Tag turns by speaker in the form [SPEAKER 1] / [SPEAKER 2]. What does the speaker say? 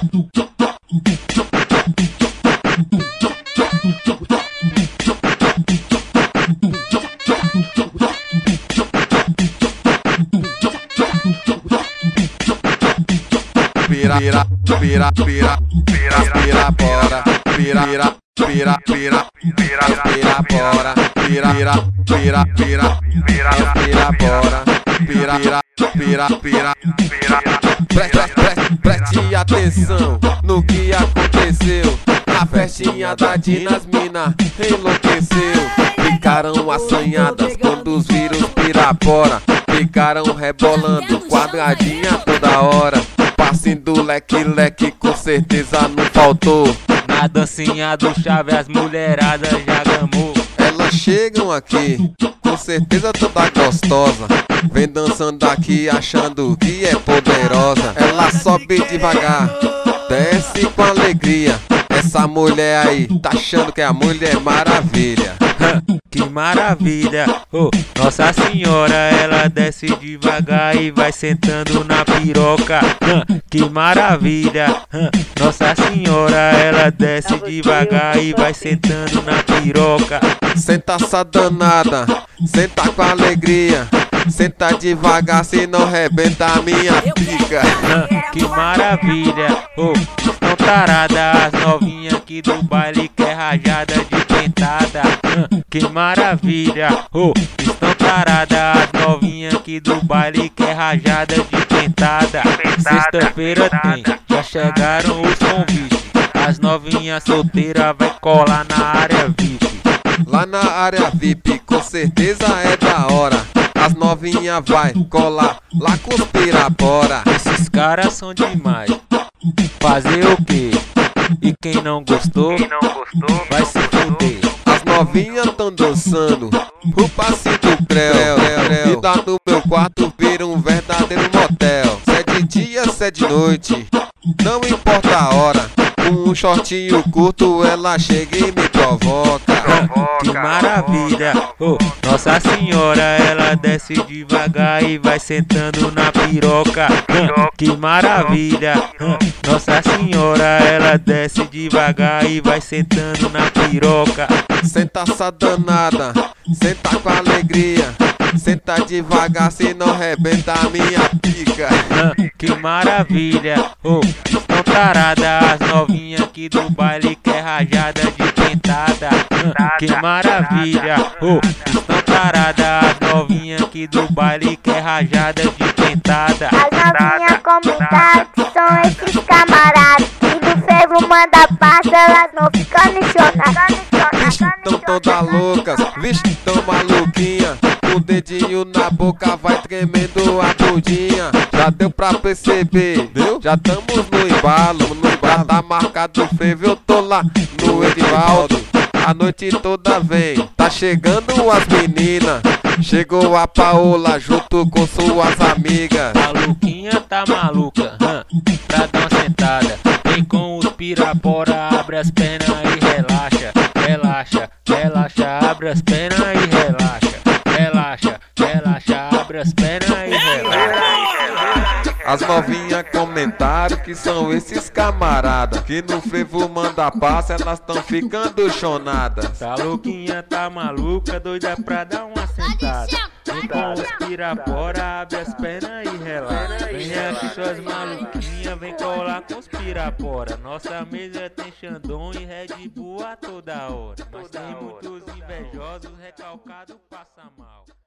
[SPEAKER 1] Pira, pira, pira, pira, pira, bora. Pira, pira, pira, pira, pira, bora. Pira, pira, pira, pira, pira, bora. Pira, pira, pira, pira. Preste atenção no que aconteceu. A festinha da Dinas mina enlouqueceu. Ficaram assanhadas quando os vírus Pirapora. Ficaram rebolando quadradinha toda hora. Passinho do leque-leque com certeza não faltou.
[SPEAKER 2] Na dancinha do chave as mulheradas já gamou.
[SPEAKER 1] Elas chegam aqui, com certeza toda gostosa. Vem dançando aqui achando que é poderosa. Ela sobe devagar, desce com alegria. Essa mulher aí tá achando que é a Mulher Maravilha.
[SPEAKER 2] Que maravilha, oh, Nossa Senhora, ela desce devagar e vai sentando na piroca. Que maravilha, Nossa Senhora, ela desce devagar e vai sentando na piroca.
[SPEAKER 1] Senta essa danada, senta com alegria. Senta devagar, senão rebenta a minha pica.
[SPEAKER 2] Que maravilha, oh, estão tarada as novinhas aqui do baile que é rajada de pentada. Que maravilha, oh, estão tarada as novinhas aqui do baile que é rajada de pentada. Sexta-feira tem, já chegaram os convites. As novinhas solteiras vai colar na área VIP.
[SPEAKER 1] Lá na área VIP, com certeza é da hora. As novinhas vai colar lá com os Pirapora.
[SPEAKER 2] Esses caras são demais. Fazer o quê? E quem não gostou, vai se fuder.
[SPEAKER 1] As novinhas tão dançando o passinho do creu. E dá no meu quarto vira um verdadeiro motel. Se é de dia, se é de noite, não importa a hora. Com um shortinho curto ela chega e me provoca.
[SPEAKER 2] Que maravilha, oh, Nossa Senhora, ela desce devagar e vai sentando na piroca. Que maravilha, Nossa Senhora, ela desce devagar e vai sentando na piroca.
[SPEAKER 1] Senta essa danada, senta com alegria. Senta devagar, senão rebenta a minha pica.
[SPEAKER 2] Que maravilha, oh, estão tarada as novinhas aqui do baile que é rajada de pentada. Que maravilha, oh, estão tarada as novinhas aqui do baile que é rajada de pentada.
[SPEAKER 3] As novinhas comentaram que são esses camaradas que do ferro manda passa, elas não ficam nichonadas.
[SPEAKER 1] Vixe, tão toda loucas, vixe, tão maluquinha. O dedinho na boca vai tremendo a bundinha. Já deu pra perceber, deu? Já tamo no embalo. Já tá marcado o fervo, eu tô lá no Edivaldo. A noite toda vem, tá chegando as meninas. Chegou a Paola junto com suas amigas.
[SPEAKER 2] Maluquinha tá maluca, pra dar uma sentada. Vem com os Pirapora, abre as pernas e relaxa. Relaxa, relaxa, abre as pernas e relaxa. Relaxa, relaxa, abre as pernas e relaxa.
[SPEAKER 1] As novinhas comentaram que são esses camaradas que no frevo manda passa, elas tão ficando chonadas.
[SPEAKER 2] Tá louquinha, tá maluca, doida pra dar uma sentada. Vem com os Pirapora, abre as pernas e relaxa. Vem aqui suas maluquinhas, vem colar com os Pirapora. Nossa mesa tem Xandão e Red Bull a toda hora. Mas tem muitos invejosos, recalcados passa mal.